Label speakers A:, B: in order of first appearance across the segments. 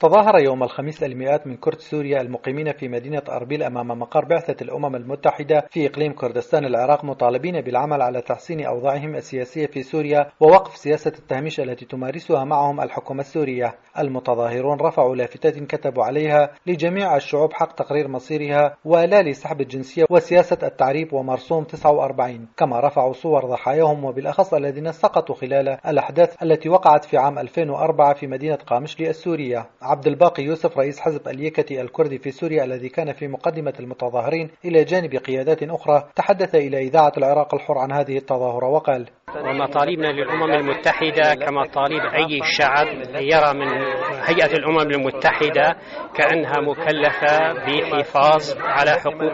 A: تظاهر يوم الخميس المئات من كرد سوريا المقيمين في مدينة أربيل أمام مقر بعثة الأمم المتحدة في إقليم كردستان العراق مطالبين بالعمل على تحسين أوضاعهم السياسية في سوريا ووقف سياسة التهميش التي تمارسها معهم الحكومة السورية. المتظاهرون رفعوا لافتات كتبوا عليها لجميع الشعوب حق تقرير مصيرها ولا لسحب الجنسية وسياسة التعريب ومرسوم 49، كما رفعوا صور ضحاياهم وبالأخص الذين سقطوا خلال الأحداث التي وقعت في عام 2004 في مدينة قامشلي السورية. عبد الباقي يوسف رئيس حزب اليكتي الكردي في سوريا الذي كان في مقدمة المتظاهرين إلى جانب قيادات أخرى تحدث إلى إذاعة العراق الحر عن هذه التظاهرة وقال:
B: ومطالبنا للأمم المتحدة كما طالب أي شعب يرى من هيئة الأمم المتحدة كأنها مكلفة بحفاظ على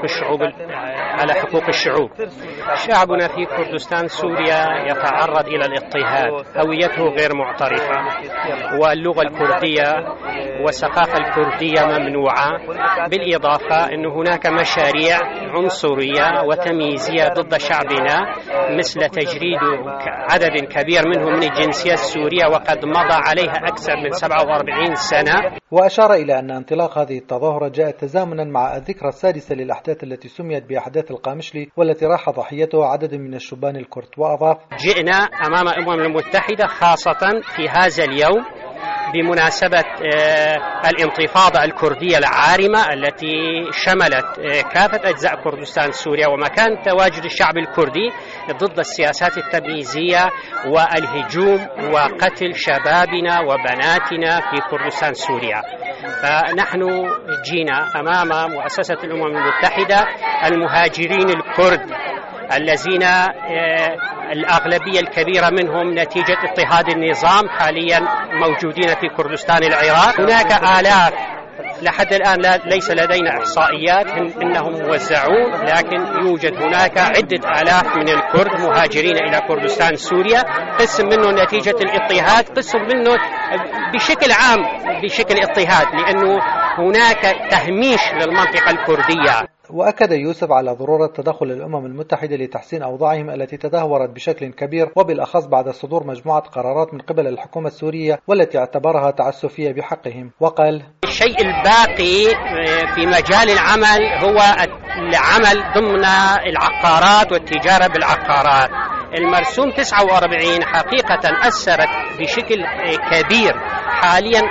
B: حقوق الشعوب. شعبنا في كردستان سوريا يتعرض إلى الاضطهاد، هويته غير معترفة، واللغة الكردية والثقافة الكردية ممنوعة، بالإضافة أن هناك مشاريع عنصرية وتمييزية ضد شعبنا مثل تجريد عدد كبير منهم من الجنسية السورية وقد مضى عليها أكثر من 47 سنة.
A: وأشار إلى أن انطلاق هذه التظاهرة جاء تزامنا مع الذكرى السادسة للأحداث التي سميت بأحداث القامشلي والتي راح ضحيتها عدد من الشبان الكرد. وأضاف:
B: جئنا أمام الأمم المتحدة خاصة في هذا اليوم بمناسبة الانتفاضة الكردية العارمة التي شملت كافة أجزاء كردستان سوريا ومكان تواجد الشعب الكردي ضد السياسات التمييزية والهجوم وقتل شبابنا وبناتنا في كردستان سوريا. فنحن جينا أمام مؤسسة الأمم المتحدة المهاجرين الكرد الذين الأغلبية الكبيرة منهم نتيجة اضطهاد النظام حاليا موجودين في كردستان العراق. هناك آلاف لحد الآن ليس لدينا إحصائيات إنهم موزعون، لكن يوجد هناك عدة آلاف من الكرد مهاجرين إلى كردستان سوريا، قسم منه نتيجة الاضطهاد، قسم منه بشكل عام بشكل اضطهاد لأنه هناك تهميش للمنطقة الكردية.
A: وأكد يوسف على ضرورة تدخل الأمم المتحدة لتحسين أوضاعهم التي تدهورت بشكل كبير وبالأخص بعد صدور مجموعة قرارات من قبل الحكومة السورية والتي اعتبرها تعسفية بحقهم. وقال:
B: الشيء الباقي في مجال العمل هو العمل ضمن العقارات والتجارة بالعقارات. المرسوم 49 حقيقة أثرت بشكل كبير، حاليا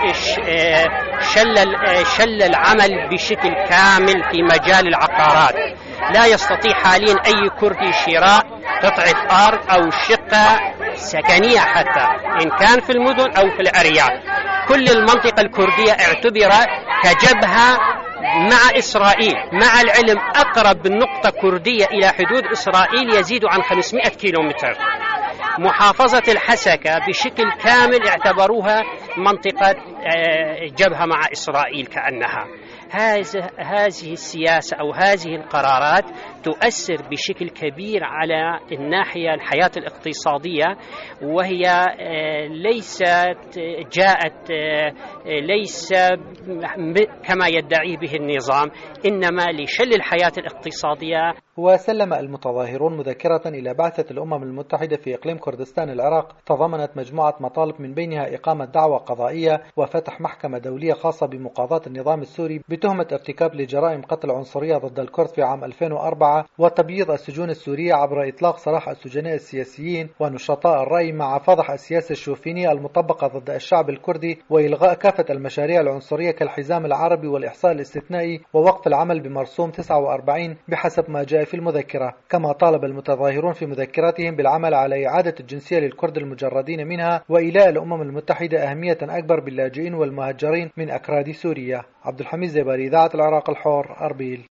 B: شل العمل بشكل كامل في مجال العقارات. لا يستطيع حاليا أي كردي شراء قطعة أرض أو شقة سكنية حتى إن كان في المدن أو في الأرياف. كل المنطقة الكردية اعتبرت كجبهة مع إسرائيل، مع العلم أقرب نقطة كردية إلى حدود إسرائيل يزيد عن 500 كيلومتر. محافظة الحسكة بشكل كامل اعتبروها منطقة جبهة مع إسرائيل كأنها. هذه السياسة أو هذه القرارات تؤثر بشكل كبير على الحياة الاقتصادية، وهي جاءت ليس كما يدعي به النظام، إنما لشل الحياة الاقتصادية.
A: وسلم المتظاهرون مذكرة إلى بعثة الأمم المتحدة في إقليم كردستان العراق تضمنت مجموعة مطالب من بينها إقامة دعوى قضائية وفتح محكمة دولية خاصة بمقاضاة النظام السوري بتهمة ارتكاب لجرائم قتل عنصرية ضد الكرد في عام 2004 وتبييض السجون السورية عبر إطلاق سراح السجناء السياسيين ونشطاء الرأي مع فضح السياسة الشوفينية المطبقة ضد الشعب الكردي وإلغاء كافة المشاريع العنصرية كالحزام العربي والإحصاء الاستثنائي ووقف العمل بمرسوم 49 بحسب ما جاء في المذكرة. كما طالب المتظاهرون في مذكراتهم بالعمل على إعادة الجنسية للكرد المجردين منها وإيلاء الأمم المتحدة أهمية أكبر باللاجئين والمهجرين من أكراد سوريا. عبد الحميد زباري، إذاعة العراق الحر، أربيل.